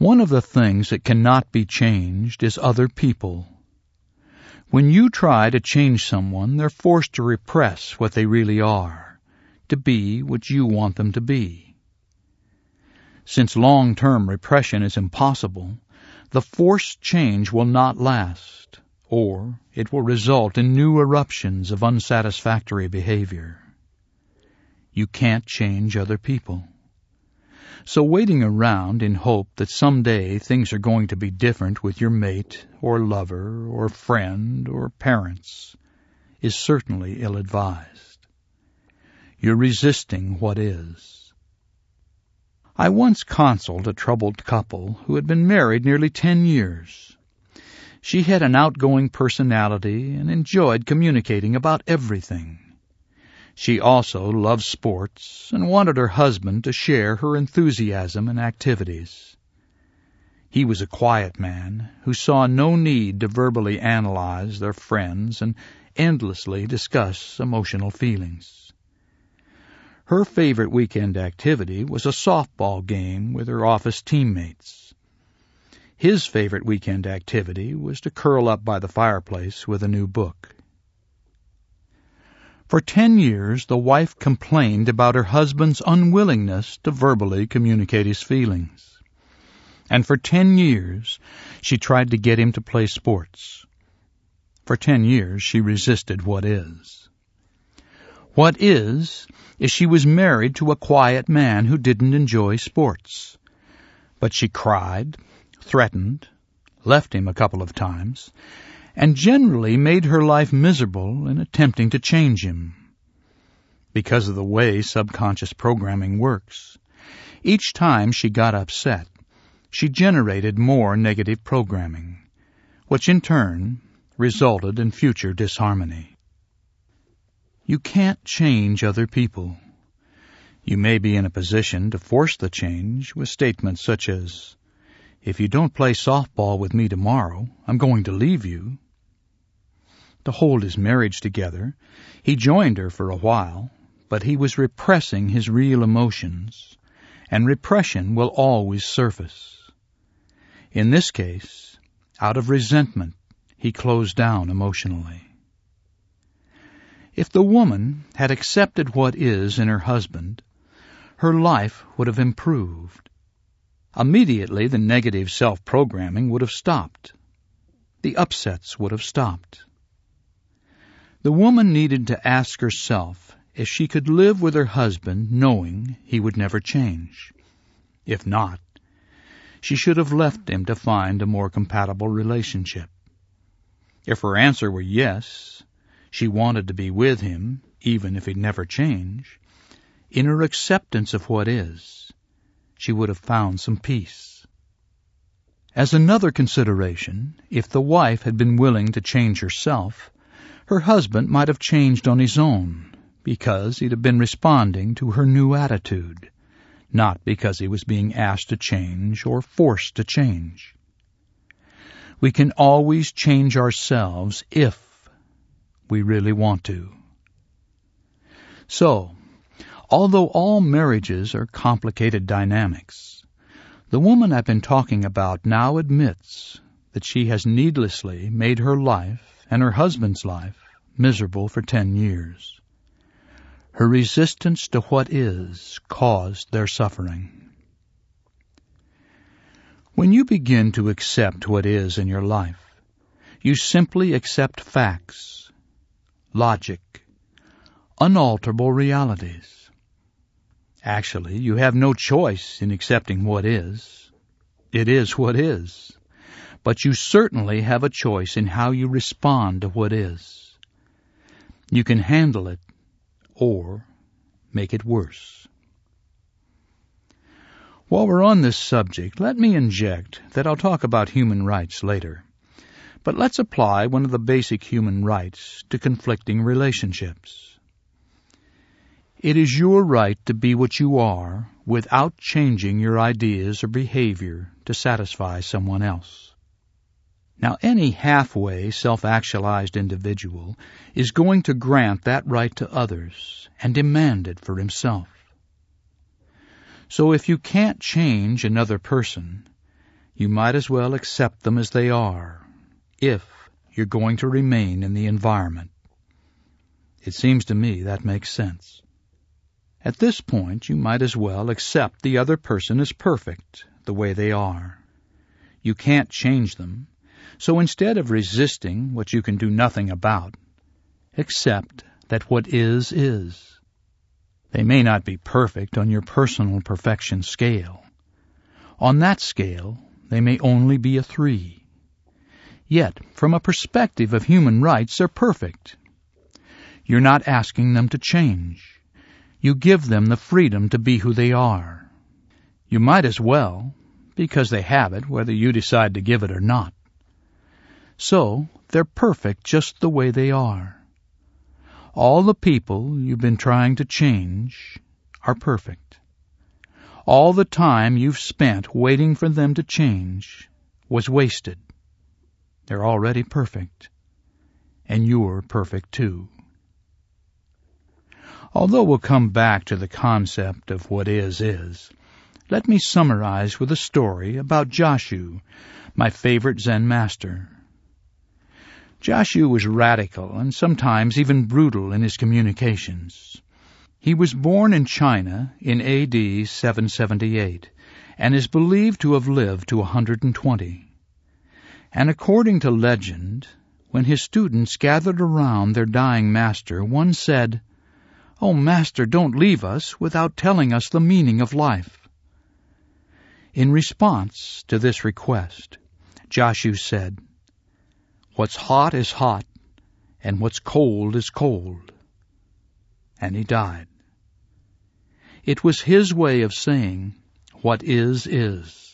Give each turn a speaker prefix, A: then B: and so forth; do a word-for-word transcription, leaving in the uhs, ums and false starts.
A: One of the things that cannot be changed is other people. When you try to change someone, they're forced to repress what they really are, to be what you want them to be. Since long-term repression is impossible, the forced change will not last, or it will result in new eruptions of unsatisfactory behavior. You can't change other people. So waiting around in hope that someday things are going to be different with your mate or lover or friend or parents is certainly ill-advised. You're resisting what is. I once counseled a troubled couple who had been married nearly ten years. She had an outgoing personality and enjoyed communicating about everything. She also loved sports and wanted her husband to share her enthusiasm and activities. He was a quiet man who saw no need to verbally analyze their friends and endlessly discuss emotional feelings. Her favorite weekend activity was a softball game with her office teammates. His favorite weekend activity was to curl up by the fireplace with a new book. For ten years, the wife complained about her husband's unwillingness to verbally communicate his feelings. And for ten years, she tried to get him to play sports. For ten years, she resisted what is. What is, is she was married to a quiet man who didn't enjoy sports. But she cried, threatened, left him a couple of times, and generally made her life miserable in attempting to change him. Because of the way subconscious programming works, each time she got upset, she generated more negative programming, which in turn resulted in future disharmony. You can't change other people. You may be in a position to force the change with statements such as, "If you don't play softball with me tomorrow, I'm going to leave you." To hold his marriage together, he joined her for a while, but he was repressing his real emotions, and repression will always surface. In this case, out of resentment, he closed down emotionally. If the woman had accepted what is in her husband, her life would have improved. Immediately, the negative self-programming would have stopped. The upsets would have stopped. The woman needed to ask herself if she could live with her husband knowing he would never change. If not, she should have left him to find a more compatible relationship. If her answer were yes, she wanted to be with him, even if he'd never change, in her acceptance of what is, she would have found some peace. As another consideration, if the wife had been willing to change herself, her husband might have changed on his own, because he'd have been responding to her new attitude, not because he was being asked to change or forced to change. We can always change ourselves if we really want to. So, although all marriages are complicated dynamics, the woman I've been talking about now admits that she has needlessly made her life and her husband's life miserable for ten years. Her resistance to what is caused their suffering. When you begin to accept what is in your life, you simply accept facts, logic, unalterable realities. Actually, you have no choice in accepting what is. It is what is. But you certainly have a choice in how you respond to what is. You can handle it or make it worse. While we're on this subject, let me inject that I'll talk about human rights later. But let's apply one of the basic human rights to conflicting relationships. It is your right to be what you are without changing your ideas or behavior to satisfy someone else. Now, any halfway self-actualized individual is going to grant that right to others and demand it for himself. So if you can't change another person, you might as well accept them as they are, if you're going to remain in the environment. It seems to me that makes sense. At this point, you might as well accept the other person as perfect, the way they are. You can't change them, so instead of resisting what you can do nothing about, accept that what is, is. They may not be perfect on your personal perfection scale. On that scale, they may only be a three. Yet, from a perspective of human rights, they're perfect. You're not asking them to change. You give them the freedom to be who they are. You might as well, because they have it whether you decide to give it or not. So, they're perfect just the way they are. All the people you've been trying to change are perfect. All the time you've spent waiting for them to change was wasted. They're already perfect, and you're perfect too. Although we'll come back to the concept of what is, is, let me summarize with a story about Joshu, my favorite Zen master. Joshu was radical and sometimes even brutal in his communications. He was born in China in A D seven seventy-eight and is believed to have lived to one hundred twenty. And according to legend, when his students gathered around their dying master, one said, "Oh, Master, don't leave us without telling us the meaning of life." In response to this request, Joshu said, "What's hot is hot, and what's cold is cold." And he died. It was his way of saying, what is, is.